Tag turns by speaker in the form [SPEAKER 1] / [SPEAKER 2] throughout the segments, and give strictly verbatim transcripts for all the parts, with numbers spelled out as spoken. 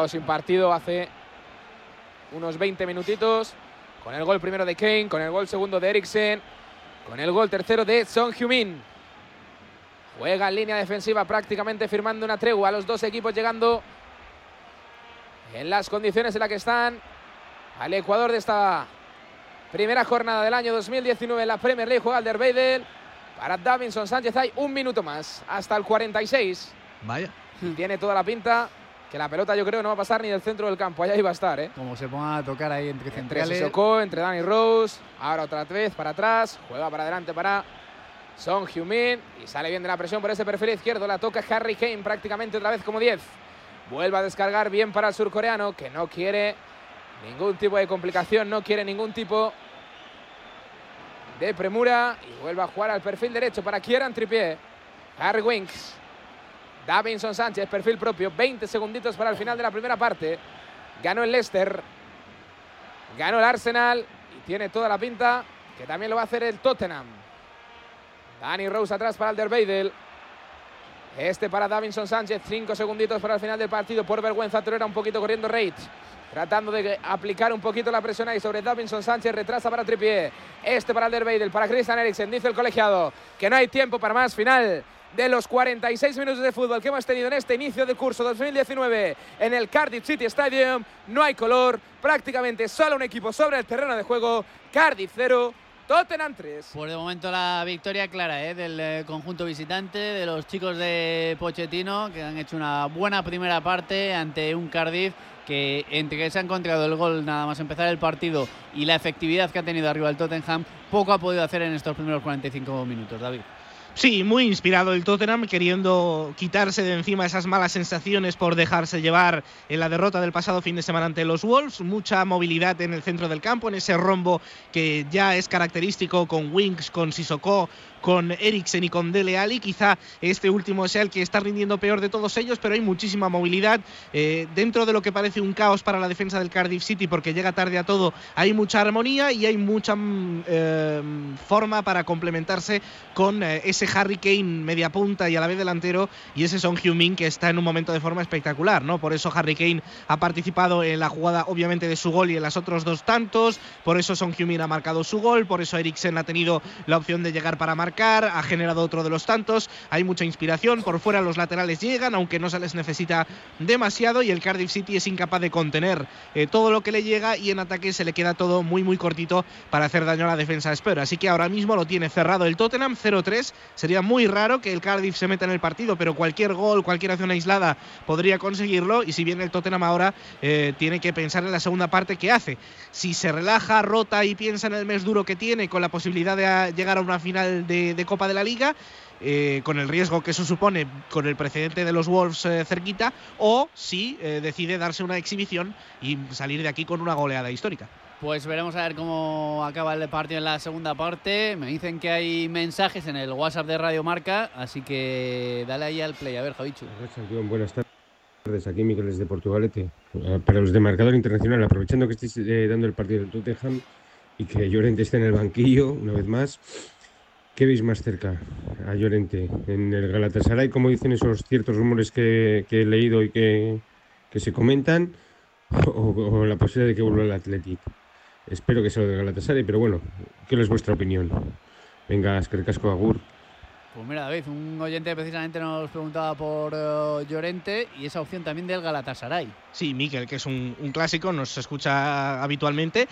[SPEAKER 1] quedado sin partido hace unos veinte minutitos, con el gol primero de Kane, con el gol segundo de Eriksen, con el gol tercero de Son Heung-min. Juega en línea defensiva prácticamente firmando una tregua, los dos equipos llegando en las condiciones en las que están al Ecuador de esta primera jornada del año dos mil diecinueve en la Premier League. Juega Alderweireld para Davinson Sánchez. Hay un minuto más hasta el cuarenta y seis.
[SPEAKER 2] Vaya.
[SPEAKER 1] Y tiene toda la pinta que la pelota yo creo no va a pasar ni del centro del campo. Allá iba a estar, ¿eh?
[SPEAKER 3] Como se ponga a tocar ahí entre centrales.
[SPEAKER 1] Entre Sissoko, entre Danny Rose. Ahora otra vez para atrás. Juega para adelante para Son Heung-min. Y sale bien de la presión por ese perfil izquierdo. La toca Harry Kane prácticamente otra vez como diez. Vuelve a descargar bien para el surcoreano, que no quiere ningún tipo de complicación, no quiere ningún tipo de premura. Y vuelve a jugar al perfil derecho para Kieran Trippier. Harry Winks. Davinson Sánchez, perfil propio. veinte segunditos para el final de la primera parte. Ganó el Leicester. Ganó el Arsenal. Y tiene toda la pinta que también lo va a hacer el Tottenham. Danny Rose atrás para Alderweireld. Este para Davinson Sánchez. Cinco segunditos para el final del partido. Por vergüenza tolera un poquito corriendo Reid. Tratando de aplicar un poquito la presión ahí sobre Davinson Sánchez. Retrasa para Trippier. Este para Alderweireld. Para Christian Eriksen. Dice el colegiado que no hay tiempo para más. Final de los cuarenta y seis minutos de fútbol que hemos tenido en este inicio del curso dos mil diecinueve en el Cardiff City Stadium. No hay color. Prácticamente solo un equipo sobre el terreno de juego. Cardiff cero. Tottenham tres.
[SPEAKER 3] Pues de momento la victoria clara ¿eh? del eh, conjunto visitante, de los chicos de Pochettino, que han hecho una buena primera parte ante un Cardiff que, entre que se ha encontrado el gol nada más empezar el partido y la efectividad que ha tenido arriba el Tottenham, poco ha podido hacer en estos primeros cuarenta y cinco minutos, David.
[SPEAKER 2] Sí, muy inspirado el Tottenham, queriendo quitarse de encima esas malas sensaciones por dejarse llevar en la derrota del pasado fin de semana ante los Wolves. Mucha movilidad en el centro del campo, en ese rombo que ya es característico con Winks, con Sissoko, con Eriksen y con Dele Alli. Quizá este último sea el que está rindiendo peor de todos ellos, pero hay muchísima movilidad. Eh, dentro de lo que parece un caos para la defensa del Cardiff City, porque llega tarde a todo, hay mucha armonía y hay mucha eh, forma para complementarse con eh, ese Harry Kane media punta y a la vez delantero, y ese Son Heung-min que está en un momento de forma espectacular, ¿no? Por eso Harry Kane ha participado en la jugada obviamente de su gol y en las otros dos tantos, por eso Son Heung-min ha marcado su gol, por eso Eriksen ha tenido la opción de llegar para marcar, ha generado otro de los tantos. Hay mucha inspiración, por fuera los laterales llegan, aunque no se les necesita demasiado, y el Cardiff City es incapaz de contener eh, todo lo que le llega, y en ataque se le queda todo muy muy cortito para hacer daño a la defensa de Spurs. Así que ahora mismo lo tiene cerrado el Tottenham, cero tres. Sería muy raro que el Cardiff se meta en el partido, pero cualquier gol, cualquier acción aislada podría conseguirlo, y si bien el Tottenham ahora eh, tiene que pensar en la segunda parte que hace. Si se relaja, rota y piensa en el mes duro que tiene, con la posibilidad de a llegar a una final de, de Copa de la Liga, Eh, con el riesgo que eso supone con el precedente de los Wolves eh, cerquita, o si eh, decide darse una exhibición y salir de aquí con una goleada histórica.
[SPEAKER 3] Pues veremos a ver cómo acaba el partido en la segunda parte. Me dicen que hay mensajes en el WhatsApp de Radio Marca, así que dale ahí al play. A ver, Javichu.
[SPEAKER 4] Buenas tardes, aquí Migueles de Portugalete. Para los de Marcador Internacional, aprovechando que estéis eh, dando el partido del Tottenham y que Llorente esté en el banquillo una vez más, ¿qué veis más cerca a Llorente? ¿En el Galatasaray, como dicen esos ciertos rumores que, que he leído y que, que se comentan, o, o la posibilidad de que vuelva al Athletic? Espero que sea lo del Galatasaray, pero bueno, ¿qué es vuestra opinión? Venga, eskerrik asko, agur.
[SPEAKER 3] Pues mira, David, un oyente precisamente nos preguntaba por uh, Llorente y esa opción también del Galatasaray.
[SPEAKER 2] Sí, Mikel, que es un, un clásico, nos escucha habitualmente.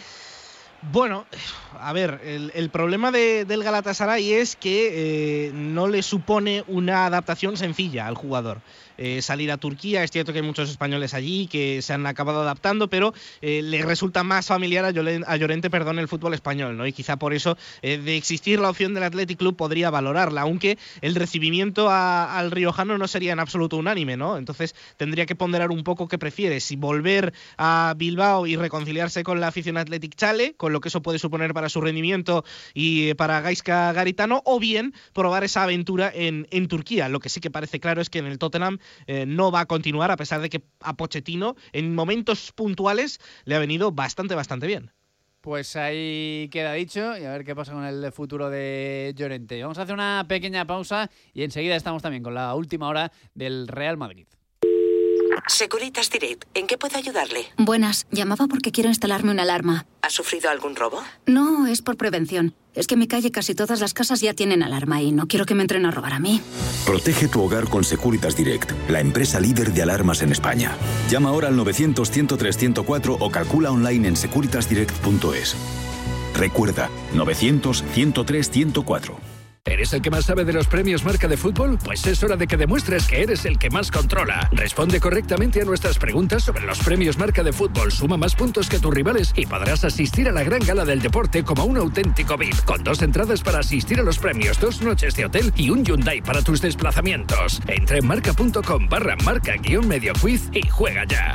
[SPEAKER 2] Bueno, a ver, el, el problema de, del Galatasaray es que eh, no le supone una adaptación sencilla al jugador. Eh, salir a Turquía, es cierto que hay muchos españoles allí que se han acabado adaptando, pero eh, le resulta más familiar a Llorente, a Llorente perdón, el fútbol español, ¿no? Y quizá por eso, eh, de existir la opción del Athletic Club, podría valorarla, aunque el recibimiento a, al riojano no sería en absoluto unánime, ¿no? Entonces tendría que ponderar un poco qué prefiere, si volver a Bilbao y reconciliarse con la afición Athletic Chale, con lo que eso puede suponer para su rendimiento y para Gaizka Garitano, o bien probar esa aventura en, en Turquía. Lo que sí que parece claro es que en el Tottenham eh, no va a continuar, a pesar de que a Pochettino en momentos puntuales le ha venido bastante, bastante bien.
[SPEAKER 3] Pues ahí queda dicho, y a ver qué pasa con el futuro de Llorente. Vamos a hacer una pequeña pausa y enseguida estamos también con la última hora del Real Madrid.
[SPEAKER 5] Securitas Direct, ¿en qué puedo ayudarle?
[SPEAKER 6] Buenas, llamaba porque quiero instalarme una alarma.
[SPEAKER 5] ¿Ha sufrido algún robo?
[SPEAKER 6] No, es por prevención. Es que en mi calle casi todas las casas ya tienen alarma y no quiero que me entren a robar a mí.
[SPEAKER 7] Protege tu hogar con Securitas Direct, la empresa líder de alarmas en España. Llama ahora al novecientos, ciento tres, ciento cuatro o calcula online en securitas direct punto es. Recuerda, novecientos, ciento tres, ciento cuatro.
[SPEAKER 8] ¿Eres el que más sabe de los premios Marca de Fútbol? Pues es hora de que demuestres que eres el que más controla. Responde correctamente a nuestras preguntas sobre los premios Marca de Fútbol. Suma más puntos que tus rivales y podrás asistir a la gran gala del deporte como un auténtico V I P. Con dos entradas para asistir a los premios, dos noches de hotel y un Hyundai para tus desplazamientos. Entra en marca.com barra marca guión medio quiz y juega ya.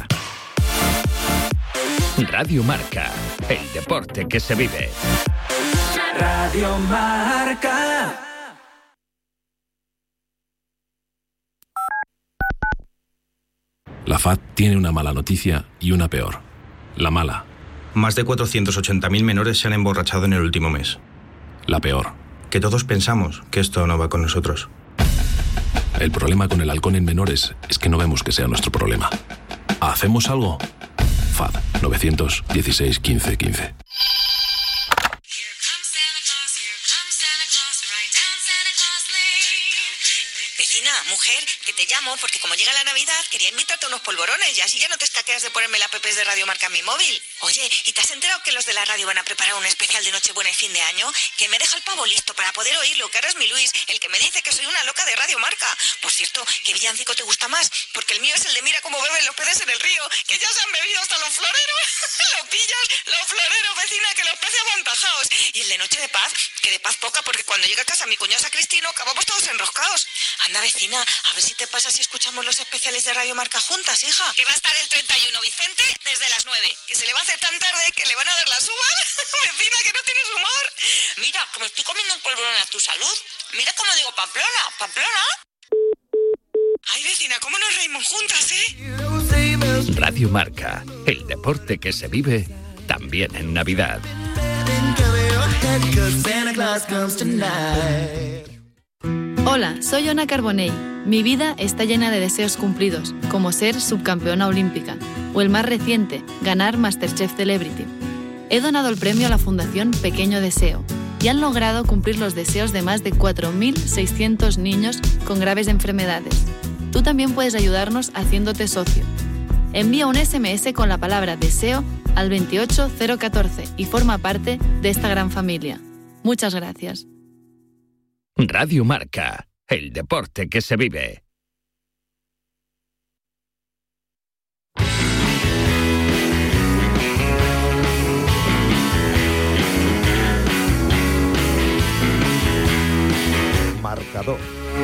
[SPEAKER 8] Radio Marca, el deporte que se vive.
[SPEAKER 9] Radio Marca.
[SPEAKER 10] La F A D tiene una mala noticia y una peor. La mala.
[SPEAKER 11] Más de cuatrocientos ochenta mil menores se han emborrachado en el último mes.
[SPEAKER 10] La peor.
[SPEAKER 11] Que todos pensamos que esto no va con nosotros.
[SPEAKER 10] El problema con el alcohol en menores es que no vemos que sea nuestro problema. ¿Hacemos algo? F A D novecientos dieciséis quince quince.
[SPEAKER 12] Mujer, que te llamo porque como llega la Navidad quería invitarte a unos polvorones y así ya no te escaqueas de ponerme la app de Radio Marca en mi móvil. Oye, ¿y te has enterado que los de la radio van a preparar un especial de Nochebuena y fin de año? Que me deja el pavo listo para poder oírlo, que ahora es mi Luis, el que me dice que soy una loca de Radio Marca. Por cierto, ¿qué villancico te gusta más? Porque el mío es el de Mira cómo beben los peces en el río, que ya se han bebido hasta los floreros. ¿Lo pillas? Los floreros, vecina, que los peces avantajados. Y el de Noche de Paz, que de paz poca porque cuando llega a casa mi cuñado Sacristino acabamos todos enroscados. Anda, vecina, a ver si te pasa si escuchamos los especiales de Radio Marca juntas, hija. Que va a estar el treinta y uno Vicente desde las nueve. Que se le va a hacer tan tarde que le van a dar las uvas. Vecina, que no tienes humor. Mira, que me estoy comiendo un polvorón a tu salud. Mira cómo digo Pamplona, Pamplona. Ay, vecina, cómo nos reímos juntas, ¿eh?
[SPEAKER 8] Radio Marca, el deporte que se vive también en Navidad.
[SPEAKER 13] Hola, soy Ona Carbonell. Mi vida está llena de deseos cumplidos, como ser subcampeona olímpica, o el más reciente, ganar MasterChef Celebrity. He donado el premio a la Fundación Pequeño Deseo y han logrado cumplir los deseos de más de cuatro mil seiscientos niños con graves enfermedades. Tú también puedes ayudarnos haciéndote socio. Envía un ese eme ese con la palabra deseo al veintiocho cero catorce y forma parte de esta gran familia. Muchas gracias.
[SPEAKER 8] Radio Marca, el deporte que se vive.
[SPEAKER 14] Marcador.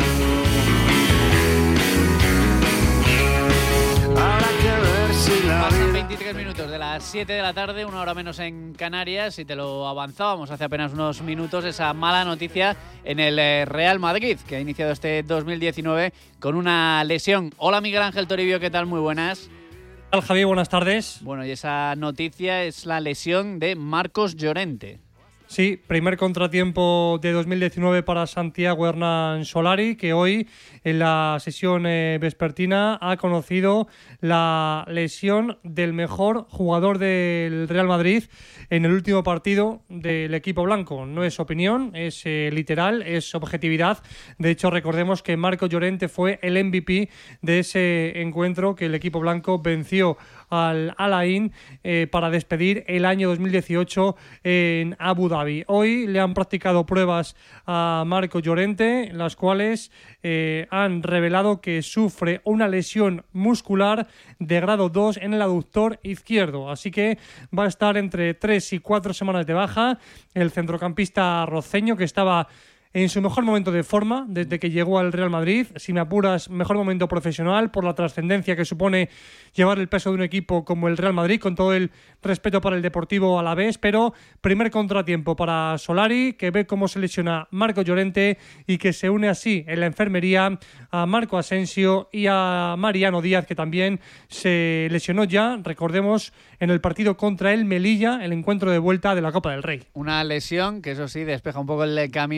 [SPEAKER 3] Pasan veintitrés minutos de las siete de la tarde, una hora menos en Canarias, y te lo avanzábamos hace apenas unos minutos, esa mala noticia en el Real Madrid, que ha iniciado este dos mil diecinueve con una lesión. Hola Miguel Ángel Toribio, ¿qué tal? Muy buenas.
[SPEAKER 15] ¿Qué tal, Javi? Buenas tardes.
[SPEAKER 3] Bueno, y esa noticia es la lesión de Marcos Llorente.
[SPEAKER 15] Sí, primer contratiempo de dos mil diecinueve para Santiago Hernán Solari, que hoy en la sesión eh, vespertina ha conocido la lesión del mejor jugador del Real Madrid en el último partido del equipo blanco. No es opinión, es eh, literal, es objetividad. De hecho, recordemos que Marcos Llorente fue el eme ve pe de ese encuentro que el equipo blanco venció al Al-Ain eh, para despedir el año dos mil dieciocho en Abu Dhabi. Hoy le han practicado pruebas a Marcos Llorente, las cuales eh, han revelado que sufre una lesión muscular de grado dos en el aductor izquierdo, así que va a estar entre tres y cuatro semanas de baja. El centrocampista roceño, que estaba en su mejor momento de forma desde que llegó al Real Madrid, si me apuras, mejor momento profesional por la trascendencia que supone llevar el peso de un equipo como el Real Madrid, con todo el respeto para el Deportivo Alavés, pero primer contratiempo para Solari, que ve cómo se lesiona Marcos Llorente y que se une así en la enfermería a Marco Asensio y a Mariano Díaz, que también se lesionó ya, recordemos, en el partido contra el Melilla, el encuentro de vuelta de la Copa del Rey.
[SPEAKER 3] Una lesión que, eso sí, despeja un poco el camino a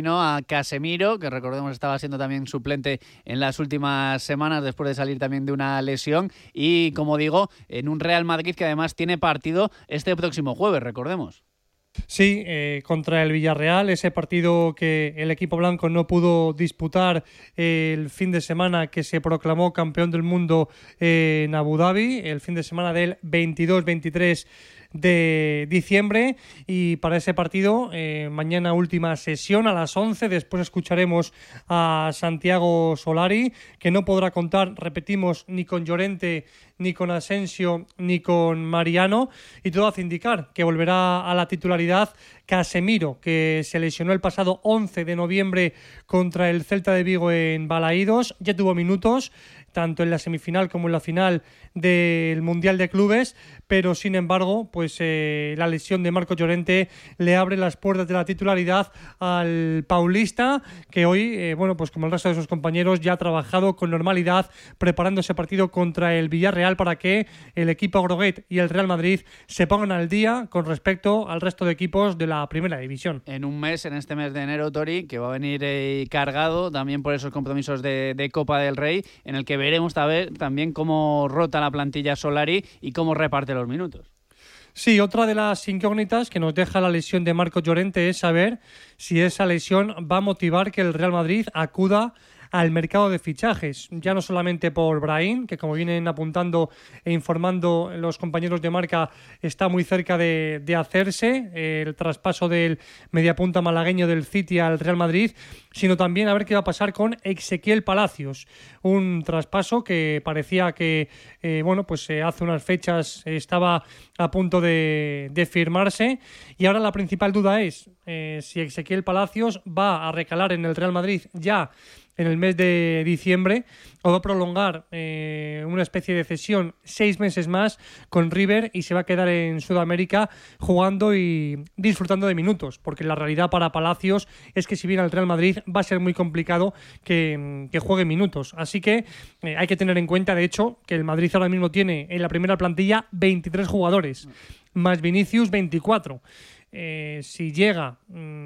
[SPEAKER 3] Casemiro, que recordemos estaba siendo también suplente en las últimas semanas después de salir también de una lesión. Y como digo, en un Real Madrid que además tiene partido este próximo jueves, recordemos.
[SPEAKER 15] Sí, eh, contra el Villarreal, ese partido que el equipo blanco no pudo disputar el fin de semana que se proclamó campeón del mundo en Abu Dhabi, el fin de semana del veintidós veintitrés de diciembre, y para ese partido eh, mañana última sesión a las once. Después escucharemos a Santiago Solari, que no podrá contar, repetimos, ni con Llorente, ni con Asensio, ni con Mariano, y todo hace indicar que volverá a la titularidad Casemiro, que se lesionó el pasado once de noviembre contra el Celta de Vigo en Balaídos. Ya tuvo minutos tanto en la semifinal como en la final del Mundial de Clubes, pero sin embargo, pues eh, la lesión de Marcos Llorente le abre las puertas de la titularidad al paulista, que hoy, eh, bueno, pues como el resto de sus compañeros, ya ha trabajado con normalidad preparando ese partido contra el Villarreal para que el equipo groguet y el Real Madrid se pongan al día con respecto al resto de equipos de la Primera División.
[SPEAKER 3] En un mes, en este mes de enero, Tori, que va a venir eh, cargado también por esos compromisos de, de Copa del Rey, en el que veremos también cómo rota la plantilla Solari y cómo reparte los minutos.
[SPEAKER 15] Sí, otra de las incógnitas que nos deja la lesión de Marcos Llorente es saber si esa lesión va a motivar que el Real Madrid acuda al mercado de fichajes, ya no solamente por Brahim, que como vienen apuntando e informando los compañeros de Marca, está muy cerca de, de hacerse el traspaso del mediapunta malagueño del City al Real Madrid, sino también a ver qué va a pasar con Ezequiel Palacios, un traspaso que parecía que eh, bueno, pues eh, hace unas fechas estaba a punto de, de firmarse, y ahora la principal duda es eh, si Ezequiel Palacios va a recalar en el Real Madrid ya en el mes de diciembre o va a prolongar eh, una especie de cesión seis meses más con River y se va a quedar en Sudamérica jugando y disfrutando de minutos, porque la realidad para Palacios es que si viene al Real Madrid va a ser muy complicado que, que juegue minutos, así que eh, hay que tener en cuenta, de hecho, que el Madrid ahora mismo tiene en la primera plantilla veintitrés jugadores, más Vinicius veinticuatro. Eh, si llega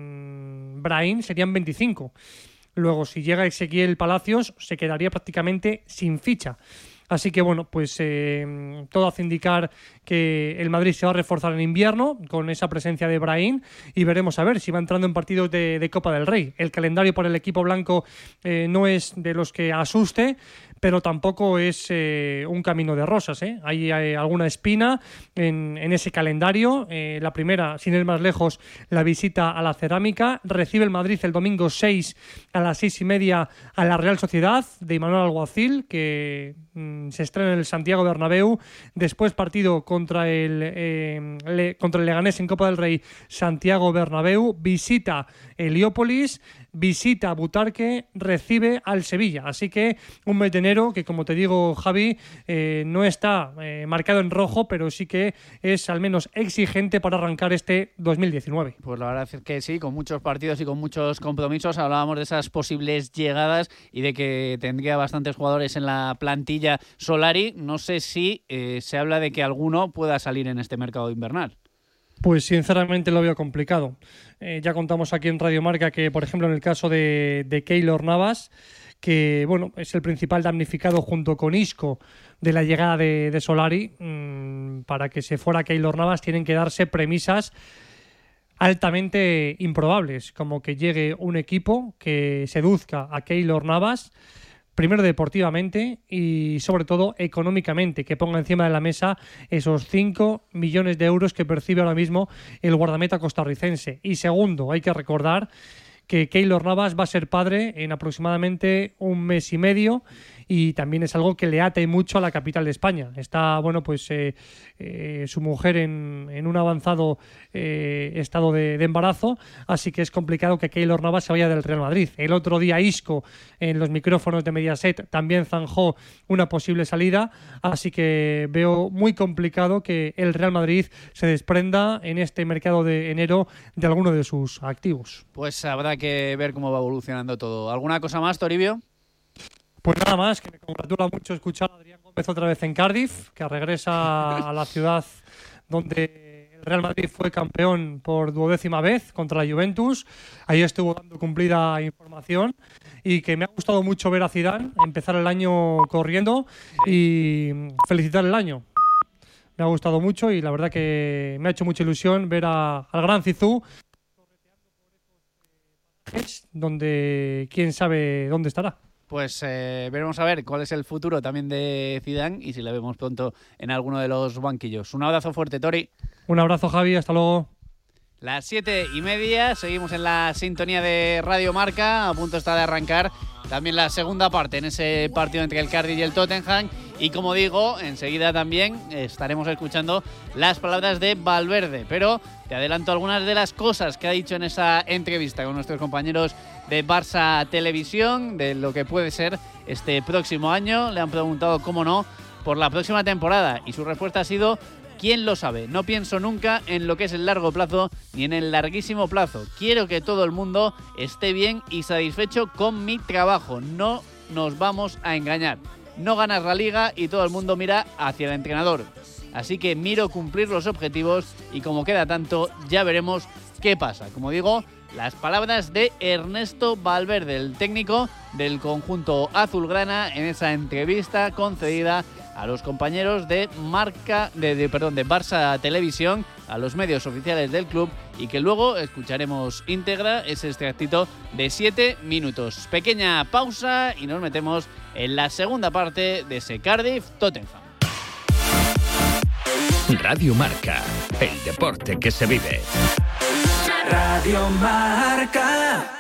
[SPEAKER 15] mmm, Brahim serían veinticinco. Luego, si llega Ezequiel Palacios, se quedaría prácticamente sin ficha. Así que, bueno, pues eh, todo hace indicar que el Madrid se va a reforzar en invierno con esa presencia de Brahim, y veremos a ver si va entrando en partidos de, de Copa del Rey. El calendario por el equipo blanco eh, no es de los que asuste, pero tampoco es eh, un camino de rosas, ¿eh? Hay, hay alguna espina en, en ese calendario. Eh, la primera, sin ir más lejos, la visita a la Cerámica. Recibe el Madrid el domingo seis a las seis y media a la Real Sociedad de Imanol Alguacil, que mm, se estrena en el Santiago Bernabéu. Después partido contra el, eh, le, contra el Leganés en Copa del Rey, Santiago Bernabéu. Visita Heliópolis, visita Butarque, recibe al Sevilla. Así que un mes de enero que, como te digo, Javi, eh, no está eh, marcado en rojo, pero sí que es al menos exigente para arrancar este dos mil diecinueve.
[SPEAKER 3] Pues la verdad es que sí, con muchos partidos y con muchos compromisos. Hablábamos de esas posibles llegadas y de que tendría bastantes jugadores en la plantilla Solari. No sé si eh, se habla de que alguno pueda salir en este mercado invernal.
[SPEAKER 15] Pues sinceramente lo veo complicado. Eh, ya contamos aquí en Radio Marca que, por ejemplo, en el caso de, de Keylor Navas, que bueno, es el principal damnificado junto con Isco de la llegada de, de Solari, mmm, para que se fuera Keylor Navas tienen que darse premisas altamente improbables, como que llegue un equipo que seduzca a Keylor Navas, primero deportivamente y sobre todo económicamente, que ponga encima de la mesa esos cinco millones de euros que percibe ahora mismo el guardameta costarricense. Y segundo, hay que recordar que Keylor Navas va a ser padre en aproximadamente un mes y medio, y también es algo que le ata mucho a la capital de España. Está, bueno, pues eh, eh, su mujer en, en un avanzado eh, estado de, de embarazo, así que es complicado que Keylor Navas se vaya del Real Madrid. El otro día Isco, en los micrófonos de Mediaset, también zanjó una posible salida, así que veo muy complicado que el Real Madrid se desprenda en este mercado de enero de alguno de sus activos.
[SPEAKER 3] Pues habrá que ver cómo va evolucionando todo. ¿Alguna cosa más, Toribio?
[SPEAKER 15] Pues nada más, que me congratula mucho escuchar a Adrián Gómez otra vez en Cardiff, que regresa a la ciudad donde el Real Madrid fue campeón por duodécima vez contra la Juventus. Ahí estuvo dando cumplida información y que me ha gustado mucho ver a Zidane empezar el año corriendo y felicitar el año. Me ha gustado mucho y la verdad que me ha hecho mucha ilusión ver a, al gran Zizou donde quién sabe dónde estará.
[SPEAKER 3] Pues eh, veremos a ver cuál es el futuro también de Zidane y si le vemos pronto en alguno de los banquillos. Un abrazo fuerte, Tori.
[SPEAKER 15] Un abrazo, Javi. Hasta luego.
[SPEAKER 3] Las siete y media, seguimos en la sintonía de Radio Marca, a punto está de arrancar también la segunda parte en ese partido entre el Cardiff y el Tottenham. Y como digo, enseguida también estaremos escuchando las palabras de Valverde. Pero te adelanto algunas de las cosas que ha dicho en esa entrevista con nuestros compañeros de Barça Televisión, de lo que puede ser este próximo año. Le han preguntado, cómo no, por la próxima temporada y su respuesta ha sido: ¿quién lo sabe? No pienso nunca en lo que es el largo plazo ni en el larguísimo plazo. Quiero que todo el mundo esté bien y satisfecho con mi trabajo. No nos vamos a engañar. No ganas la liga y todo el mundo mira hacia el entrenador. Así que miro cumplir los objetivos y como queda tanto, ya veremos qué pasa. Como digo, las palabras de Ernesto Valverde, el técnico del conjunto azulgrana, en esa entrevista concedida a los compañeros de marca de, de perdón de Barça Televisión, a los medios oficiales del club, y que luego escucharemos íntegra ese extractito de siete minutos. Pequeña pausa y nos metemos en la segunda parte de ese Cardiff Tottenham.
[SPEAKER 8] Radio Marca, el deporte que se vive.
[SPEAKER 9] Radio Marca.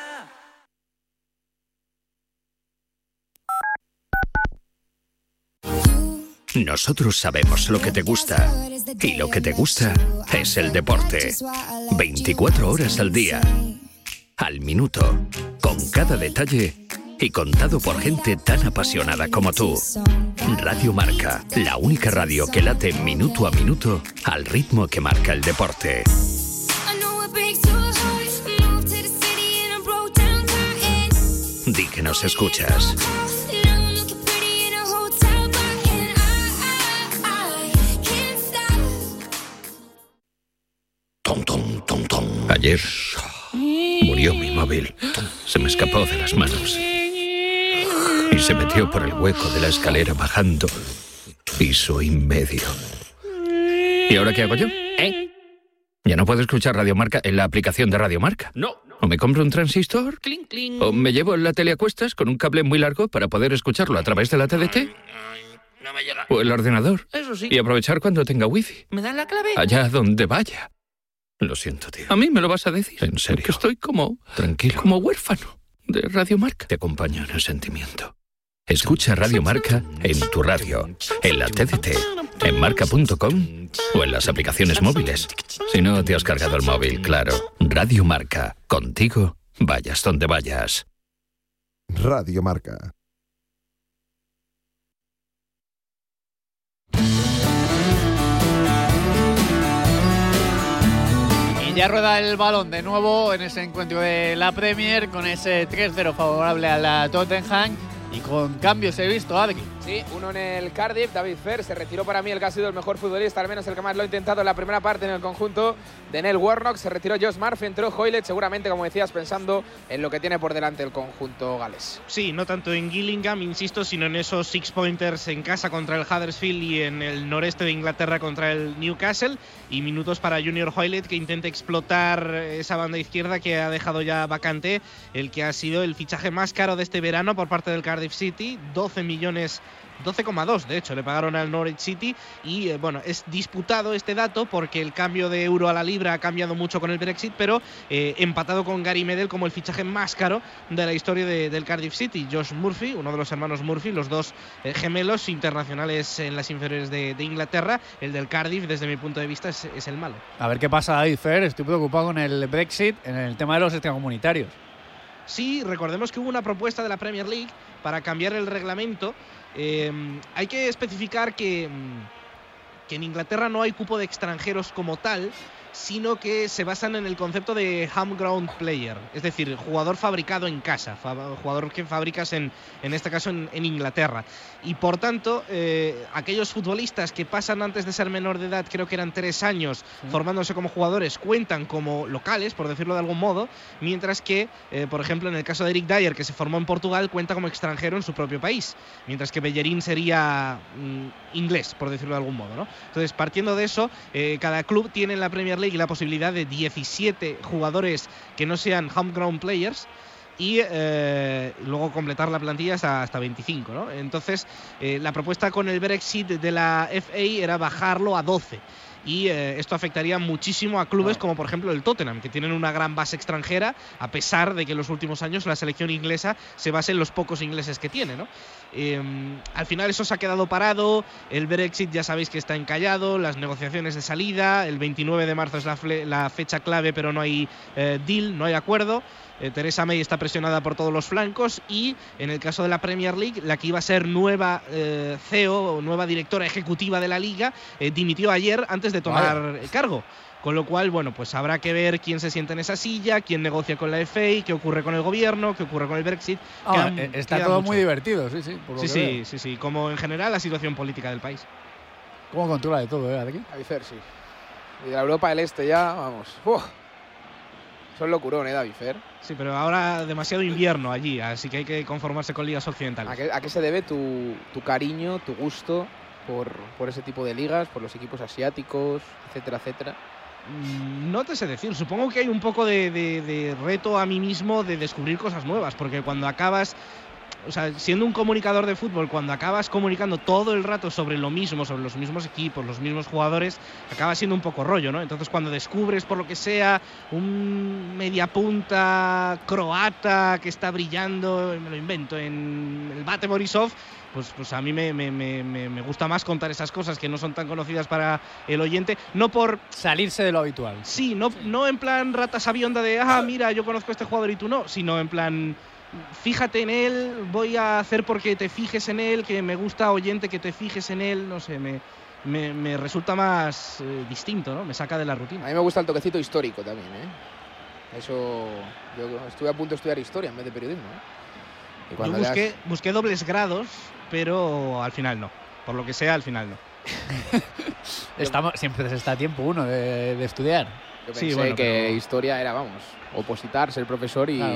[SPEAKER 8] Nosotros sabemos lo que te gusta y lo que te gusta es el deporte. veinticuatro horas al día, al minuto, con cada detalle y contado por gente tan apasionada como tú. Radio Marca, la única radio que late minuto a minuto al ritmo que marca el deporte. Di que nos escuchas. Ayer murió mi móvil. Se me escapó de las manos y se metió por el hueco de la escalera bajando piso y medio. ¿Y ahora qué hago yo? ¿Eh? ¿Ya no puedo escuchar Radio Marca en la aplicación de Radio Marca?
[SPEAKER 14] No.
[SPEAKER 8] ¿O me compro un transistor?
[SPEAKER 14] Cling, cling.
[SPEAKER 8] ¿O me llevo la tele a cuestas con un cable muy largo para poder escucharlo a través de la T D T?
[SPEAKER 14] No me llega.
[SPEAKER 8] ¿O el ordenador?
[SPEAKER 14] Eso sí.
[SPEAKER 8] Y aprovechar cuando tenga wifi.
[SPEAKER 14] ¿Me dan la clave?
[SPEAKER 8] Allá donde vaya. Lo siento, tío. ¿A mí me lo vas a decir? En serio. Que estoy como... tranquilo. Como huérfano de Radio Marca. Te acompaño en el sentimiento. Escucha Radio Marca en tu radio, en la T D T, en marca punto com o en las aplicaciones móviles. Si no te has cargado el móvil, claro. Radio Marca. Contigo, vayas donde vayas.
[SPEAKER 16] Radio Marca.
[SPEAKER 3] Y ya rueda el balón de nuevo en ese encuentro de la Premier, con ese tres cero favorable a la Tottenham y con cambios he visto, Adri.
[SPEAKER 1] Sí, uno en el Cardiff, David Fer, se retiró para mí el que ha sido el mejor futbolista, al menos el que más lo ha intentado en la primera parte en el conjunto de Neil Warnock. Se retiró Josh Murphy, entró Hoylett, seguramente, como decías, pensando en lo que tiene por delante el conjunto galés.
[SPEAKER 2] Sí, no tanto en Gillingham, insisto, sino en esos six-pointers en casa contra el Huddersfield y en el noreste de Inglaterra contra el Newcastle. Y minutos para Junior Hoylett, que intenta explotar esa banda izquierda que ha dejado ya vacante el que ha sido el fichaje más caro de este verano por parte del Cardiff City, doce millones, doce coma dos de hecho le pagaron al Norwich City. Y eh, bueno, es disputado este dato porque el cambio de euro a la libra ha cambiado mucho con el Brexit, pero eh, empatado con Gary Medel como el fichaje más caro de la historia de, del Cardiff City. Josh Murphy, uno de los hermanos Murphy, los dos eh, gemelos internacionales en las inferiores de, de Inglaterra. El del Cardiff, desde mi punto de vista, es, es el malo.
[SPEAKER 3] A ver qué pasa ahí, Fer. Estoy preocupado con el Brexit en el tema de los extracomunitarios.
[SPEAKER 2] Sí, recordemos que hubo una propuesta de la Premier League para cambiar el reglamento. Eh, hay que especificar que, que en Inglaterra no hay cupo de extranjeros como tal, sino que se basan en el concepto de homegrown player, es decir, jugador fabricado en casa, fa- jugador que fabricas en, en este caso en, en Inglaterra. Y por tanto, eh, aquellos futbolistas que pasan antes de ser menor de edad, creo que eran tres años, sí. formándose como jugadores, cuentan como locales, por decirlo de algún modo, mientras que, eh, por ejemplo, en el caso de Eric Dyer, que se formó en Portugal, cuenta como extranjero en su propio país, mientras que Bellerín sería mm, inglés, por decirlo de algún modo, ¿no? Entonces, partiendo de eso, eh, cada club tiene en la Premier League la posibilidad de diecisiete jugadores que no sean homegrown players, y eh, luego completar la plantilla hasta, hasta veinticinco, ¿no? Entonces, eh, la propuesta con el Brexit de la F A era bajarlo a doce. Y eh, esto afectaría muchísimo a clubes como por ejemplo el Tottenham, que tienen una gran base extranjera, a pesar de que en los últimos años la selección inglesa se basa en los pocos ingleses que tiene, ¿no? Eh, al final eso se ha quedado parado, el Brexit ya sabéis que está encallado, las negociaciones de salida, el veintinueve de marzo es la, fle- la fecha clave, pero no hay eh, deal, no hay acuerdo. Eh, Theresa May está presionada por todos los flancos y en el caso de la Premier League, la que iba a ser nueva eh, C E O o nueva directora ejecutiva de la liga, eh, dimitió ayer antes de tomar Vaya. el cargo. Con lo cual, bueno, pues habrá que ver quién se sienta en esa silla, quién negocia con la F A, qué ocurre con el gobierno, qué ocurre con el Brexit.
[SPEAKER 14] Ah, queda, está queda todo mucho. Muy divertido, sí, sí. Por lo
[SPEAKER 2] sí,
[SPEAKER 14] que
[SPEAKER 2] sí,
[SPEAKER 14] veo.
[SPEAKER 2] sí, sí. Como en general la situación política del país.
[SPEAKER 14] ¿Cómo controla de todo, eh, aquí?
[SPEAKER 1] A David, sí. Y de la Europa del Este ya, vamos. Uf. Son locurón, ¿eh, David Fer?
[SPEAKER 2] Sí, pero ahora demasiado invierno allí, así que hay que conformarse con ligas occidentales.
[SPEAKER 1] ¿A qué, a qué se debe tu, tu cariño, tu gusto por, por ese tipo de ligas, por los equipos asiáticos, etcétera, etcétera?
[SPEAKER 2] No te sé decir, supongo que hay un poco de, de, de reto a mí mismo de descubrir cosas nuevas, porque cuando acabas, o sea, siendo un comunicador de fútbol, cuando acabas comunicando todo el rato sobre lo mismo, sobre los mismos equipos, los mismos jugadores, acaba siendo un poco rollo, ¿no? Entonces cuando descubres, por lo que sea, un mediapunta croata que está brillando, me lo invento, en el Bate Borisov, Pues, pues a mí me, me, me, me gusta más contar esas cosas que no son tan conocidas para el oyente, no por
[SPEAKER 14] salirse de lo habitual.
[SPEAKER 2] Sí, no, no en plan rata sabionda de, ah, mira, yo conozco a este jugador y tú no, sino en plan, fíjate en él, voy a hacer porque te fijes en él, que me gusta, oyente, que te fijes en él, no sé, me, me, me resulta más eh, distinto, ¿no? Me saca de la rutina.
[SPEAKER 1] A mí me gusta el toquecito histórico también, ¿eh? Eso, yo estuve a punto de estudiar historia en vez de periodismo, ¿eh? Y
[SPEAKER 2] yo busqué, leas... busqué dobles grados, pero al final no. Por lo que sea, al final no.
[SPEAKER 14] Estamos, siempre se está a tiempo uno de, de estudiar.
[SPEAKER 1] Yo pensé sí, bueno, que pero... historia era, vamos, opositar, ser profesor y, claro.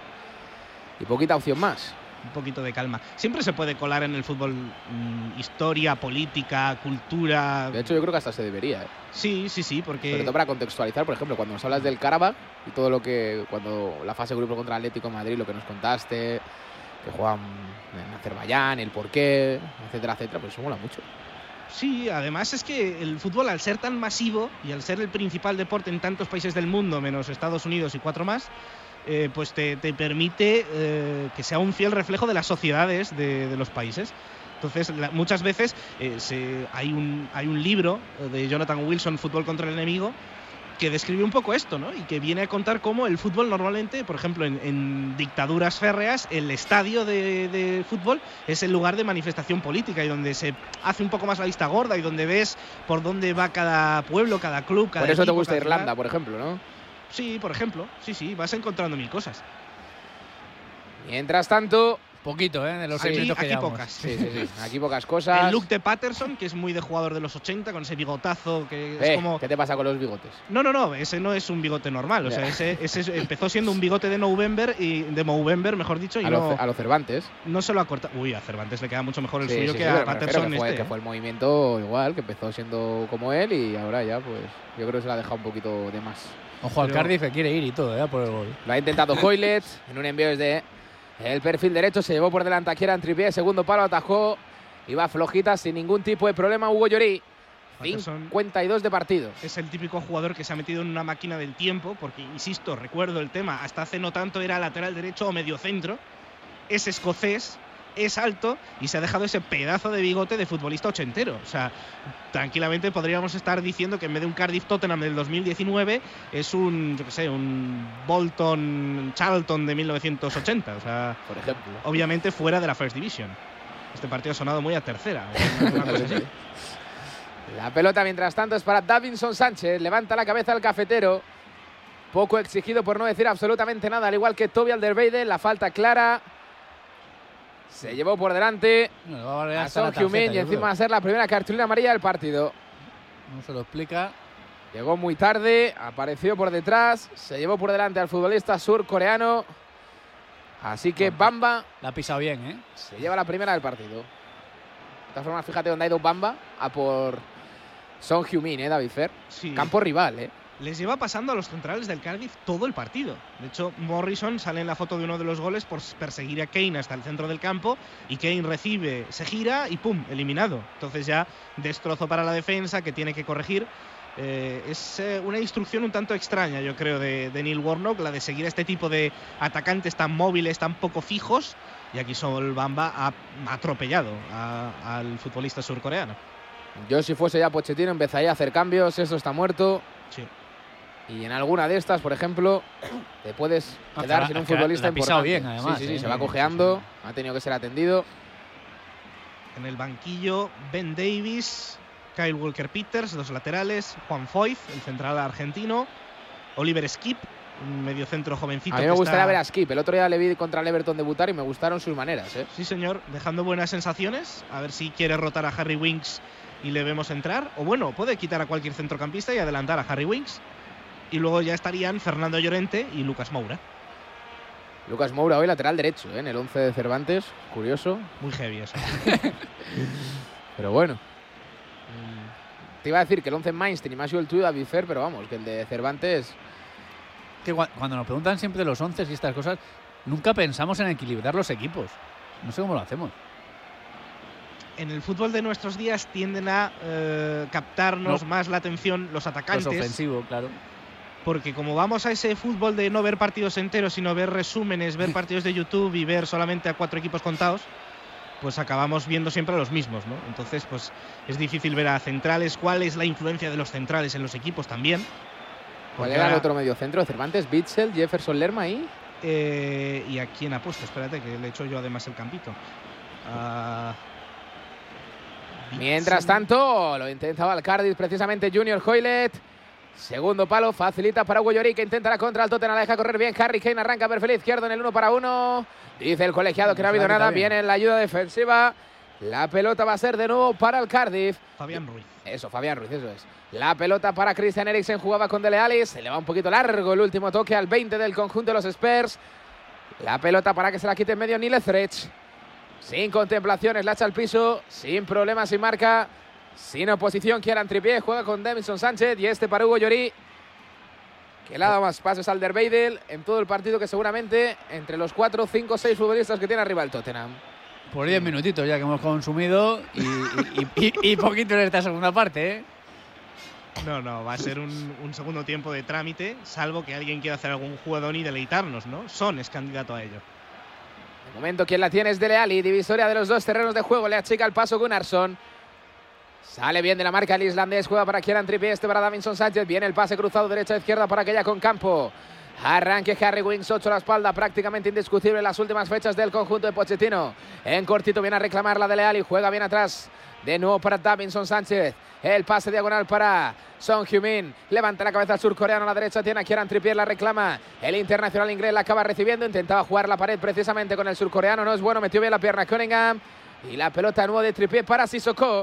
[SPEAKER 1] y poquita opción más.
[SPEAKER 2] Un poquito de calma. Siempre se puede colar en el fútbol mmm, historia, política, cultura.
[SPEAKER 1] De hecho, yo creo que hasta se debería, ¿eh?
[SPEAKER 2] Sí, sí, sí, porque...
[SPEAKER 1] Sobre todo para contextualizar, por ejemplo, cuando nos hablas del Karabakh y todo lo que... Cuando la fase de grupo contra el Atlético de Madrid, lo que nos contaste, que juegan en Azerbaiyán, el porqué, etcétera, etcétera, pues eso mola mucho.
[SPEAKER 2] Sí, además es que el fútbol, al ser tan masivo y al ser el principal deporte en tantos países del mundo, menos Estados Unidos y cuatro más, eh, pues te, te permite eh, que sea un fiel reflejo de las sociedades de, de los países. Entonces, la, muchas veces eh, se, hay, un, hay un libro de Jonathan Wilson, Fútbol contra el enemigo, que describe un poco esto, ¿no? Y que viene a contar cómo el fútbol normalmente, por ejemplo, en, en dictaduras férreas, el estadio de, de fútbol es el lugar de manifestación política y donde se hace un poco más la vista gorda y donde ves por dónde va cada pueblo, cada club, cada
[SPEAKER 1] Por eso
[SPEAKER 2] equipo,
[SPEAKER 1] te gusta Irlanda,
[SPEAKER 2] ciudad.
[SPEAKER 1] Por ejemplo, ¿no?
[SPEAKER 2] Sí, por ejemplo. Sí, sí, vas encontrando mil cosas.
[SPEAKER 1] Mientras tanto...
[SPEAKER 14] Poquito, ¿eh? De los
[SPEAKER 2] aquí,
[SPEAKER 14] que
[SPEAKER 2] aquí pocas.
[SPEAKER 1] Sí, sí, sí. Aquí pocas cosas.
[SPEAKER 2] El look de Patterson, que es muy de jugador de los ochenta, con ese bigotazo que
[SPEAKER 1] eh,
[SPEAKER 2] es como...
[SPEAKER 1] ¿Qué te pasa con los bigotes?
[SPEAKER 2] No, no, no, ese no es un bigote normal. O sea, ese, ese empezó siendo un bigote de November, y de Movember, mejor dicho, y
[SPEAKER 1] a,
[SPEAKER 2] no,
[SPEAKER 1] lo, a los Cervantes.
[SPEAKER 2] No se lo ha cortado. Uy, a Cervantes le queda mucho mejor el
[SPEAKER 1] sí,
[SPEAKER 2] suyo
[SPEAKER 1] sí,
[SPEAKER 2] que
[SPEAKER 1] sí,
[SPEAKER 2] a Patterson
[SPEAKER 1] que fue,
[SPEAKER 2] este.
[SPEAKER 1] Que fue el movimiento igual, que empezó siendo como él y ahora ya, pues, yo creo que se le ha dejado un poquito de más.
[SPEAKER 14] Ojo al Pero... Cardiff que quiere ir y todo, ¿eh? Por el gol.
[SPEAKER 1] Lo ha intentado Hoylett en un envío desde el perfil derecho, se llevó por delante a Kieran Trippier, segundo palo, atajó, iba flojita sin ningún tipo de problema Hugo Lloris. cincuenta y dos de partido.
[SPEAKER 2] Es el típico jugador que se ha metido en una máquina del tiempo, porque, insisto, recuerdo el tema, hasta hace no tanto era lateral derecho o medio centro, es escocés, es alto y se ha dejado ese pedazo de bigote de futbolista ochentero. O sea, tranquilamente podríamos estar diciendo que en vez de un Cardiff Tottenham del dos mil diecinueve es un, yo qué sé, un Bolton Charlton de mil novecientos ochenta. O sea,
[SPEAKER 1] por ejemplo.
[SPEAKER 2] Obviamente fuera de la First Division. Este partido ha sonado muy a tercera.
[SPEAKER 1] La pelota, mientras tanto, es para Davinson Sánchez. Levanta la cabeza el cafetero. Poco exigido, por no decir absolutamente nada, al igual que Toby Alderweireld. La falta clara. Se llevó por delante
[SPEAKER 3] no,
[SPEAKER 1] a Son Heung-min y encima va a ser la primera cartulina amarilla del partido.
[SPEAKER 3] No se lo explica.
[SPEAKER 1] Llegó muy tarde, apareció por detrás, se llevó por delante al futbolista surcoreano. Así que Bamba
[SPEAKER 3] la ha pisado bien, ¿eh?
[SPEAKER 1] Se lleva la primera del partido. De todas formas, fíjate dónde ha ido Bamba, a por Son Heung-min, ¿eh, David Fer?
[SPEAKER 2] Sí.
[SPEAKER 1] Campo rival, ¿eh?
[SPEAKER 2] Les lleva pasando a los centrales del Cardiff todo el partido. De hecho, Morrison sale en la foto de uno de los goles por perseguir a Kane hasta el centro del campo y Kane recibe, se gira y ¡pum!, eliminado. Entonces ya destrozo para la defensa que tiene que corregir. Eh, es eh, una instrucción un tanto extraña, yo creo, de, de Neil Warnock, la de seguir a este tipo de atacantes tan móviles, tan poco fijos. Y aquí Sol Bamba ha atropellado a, al futbolista surcoreano.
[SPEAKER 1] Yo, si fuese ya Pochettino, empezaría a hacer cambios. Esto está muerto.
[SPEAKER 2] Sí.
[SPEAKER 1] Y en alguna de estas, por ejemplo, te puedes quedar sin un futbolista
[SPEAKER 3] importante. La ha pisado bien,
[SPEAKER 1] Sí,
[SPEAKER 3] además.
[SPEAKER 1] sí, sí,
[SPEAKER 3] ¿eh?
[SPEAKER 1] se va cojeando. Ha tenido que ser atendido.
[SPEAKER 2] En el banquillo, Ben Davies, Kyle Walker-Peters, dos laterales, Juan Foyth, el central argentino, Oliver Skip, un mediocentro jovencito.
[SPEAKER 1] A mí me gustaría ver a Skip. El otro día le vi contra el Everton debutar y me gustaron sus maneras, ¿eh?
[SPEAKER 2] Sí, señor, dejando buenas sensaciones. A ver si quiere rotar a Harry Winks y le vemos entrar. O bueno, puede quitar a cualquier centrocampista y adelantar a Harry Winks. Y luego ya estarían Fernando Llorente y Lucas Moura.
[SPEAKER 1] Lucas Moura hoy lateral derecho, ¿eh? En el once de Cervantes. Curioso.
[SPEAKER 2] Muy heavy eso.
[SPEAKER 1] Pero bueno. Te iba a decir que el once en Mainz tenía más el tuyo, David Fer, pero vamos, que el de Cervantes...
[SPEAKER 3] Que cuando nos preguntan siempre de los once y estas cosas, nunca pensamos en equilibrar los equipos. No sé cómo lo hacemos.
[SPEAKER 2] En el fútbol de nuestros días tienden a eh, captarnos no. más la atención los atacantes.
[SPEAKER 3] Los ofensivos, claro.
[SPEAKER 2] Porque como vamos a ese fútbol de no ver partidos enteros, sino ver resúmenes, ver partidos de YouTube y ver solamente a cuatro equipos contados, pues acabamos viendo siempre a los mismos, ¿no? Entonces, pues es difícil ver a centrales. ¿Cuál es la influencia de los centrales en los equipos también?
[SPEAKER 1] ¿Cuál era el otro mediocentro? ¿Cervantes, Bitzel, Jefferson Lerma ahí?
[SPEAKER 2] Eh, ¿Y a quién ha puesto? Espérate, que le he hecho yo además el campito. Uh,
[SPEAKER 1] Mientras tanto, lo intentaba el Cardiff precisamente Junior Hoilett. Segundo palo, facilita para Hugo Lloris, que intenta la contra el Tottenham, la deja correr bien. Harry Kane arranca perfil izquierdo en el uno para uno. Dice el colegiado que no ha habido nada. Viene la ayuda defensiva. La pelota va a ser de nuevo para el Cardiff.
[SPEAKER 2] Fabián Ruiz.
[SPEAKER 1] Eso, Fabián Ruiz, eso es. La pelota para Christian Eriksen, jugaba con Dele Alli. Se le va un poquito largo el último toque al veinte del conjunto de los Spurs. La pelota para que se la quite en medio Neil Etheridge. Sin contemplaciones, la echa al piso. Sin problemas, sin marca. Sin oposición, Kieran Trippier juega con Davinson Sánchez y este para Hugo Lloris, que le ha dado más pases al Alderweireld en todo el partido que seguramente entre los cuatro, cinco, seis futbolistas que tiene arriba el Tottenham.
[SPEAKER 3] Por diez minutitos ya que hemos consumido y, y, y, y poquito en esta segunda parte, ¿eh?
[SPEAKER 2] No, no, va a ser un, un segundo tiempo de trámite, salvo que alguien quiera hacer algún jugador y deleitarnos, ¿no? Son es candidato a ello.
[SPEAKER 1] De momento quien la tiene es Dele Alli, divisoria de los dos terrenos de juego, le achica el paso Gunnarsson. Sale bien de la marca el islandés, juega para Kieran Trippier, este para Davinson Sánchez. Viene el pase cruzado derecha-izquierda para aquella con campo. Arranque Harry Winks, ocho a la espalda, prácticamente indiscutible en las últimas fechas del conjunto de Pochettino. En cortito viene a reclamar la Dele Alli, juega bien atrás. De nuevo para Davinson Sánchez. El pase diagonal para Son Heung-min. Levanta la cabeza al surcoreano a la derecha. Tiene a Kieran Trippier, la reclama. El internacional inglés la acaba recibiendo. Intentaba jugar la pared precisamente con el surcoreano. No es bueno, metió bien la pierna Cunningham. Y la pelota de nuevo de Trippier para Sissoko.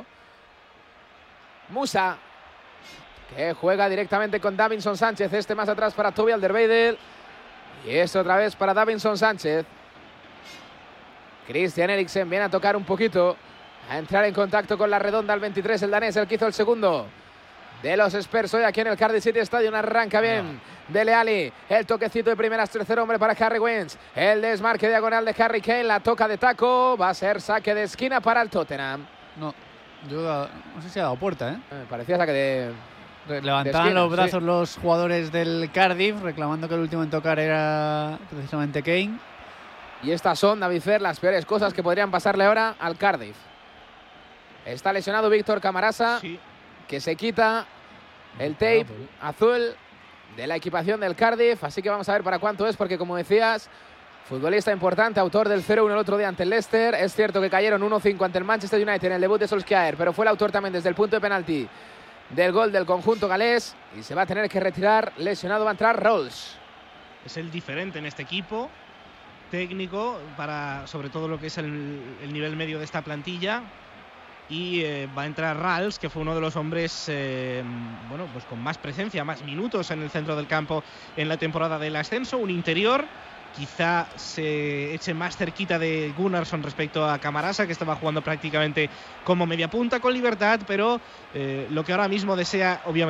[SPEAKER 1] Musa, que juega directamente con Davinson Sánchez. Este más atrás para Toby Alderweireld. Y esto otra vez para Davinson Sánchez. Christian Eriksen viene a tocar un poquito, a entrar en contacto con la redonda al veintitrés, el danés, el que hizo el segundo de los Spurs hoy aquí en el Cardiff City Stadium. Arranca bien Dele Alli, el toquecito de primeras, tercer hombre para Harry Winks. El desmarque diagonal de Harry Kane, la toca de taco, va a ser saque de esquina para el Tottenham.
[SPEAKER 3] No, yo no sé si ha dado puerta, ¿eh?
[SPEAKER 1] Me parecía saque de...
[SPEAKER 3] Levantaban los brazos sí. los jugadores del Cardiff, reclamando que el último en tocar era precisamente Kane.
[SPEAKER 1] Y estas son, David Fer, las peores cosas que podrían pasarle ahora al Cardiff. Está lesionado Víctor Camarasa, sí. que se quita el tape azul de la equipación del Cardiff. Así que vamos a ver para cuánto es, porque como decías, Futbolista importante, autor del cero uno el otro día ante el Leicester. Es cierto que cayeron uno cinco ante el Manchester United en el debut de Solskjaer, pero fue el autor también desde el punto de penalti del gol del conjunto galés y se va a tener que retirar. Lesionado va a entrar Rawls.
[SPEAKER 2] Es el diferente en este equipo técnico para sobre todo lo que es el, el nivel medio de esta plantilla. Y eh, va a entrar Rawls, que fue uno de los hombres eh, bueno, pues con más presencia, más minutos en el centro del campo en la temporada del ascenso. Un interior, quizá se eche más cerquita de Gunnarsson respecto a Camarasa, que estaba jugando prácticamente como media punta con libertad, pero eh, lo que ahora mismo desea, obviamente,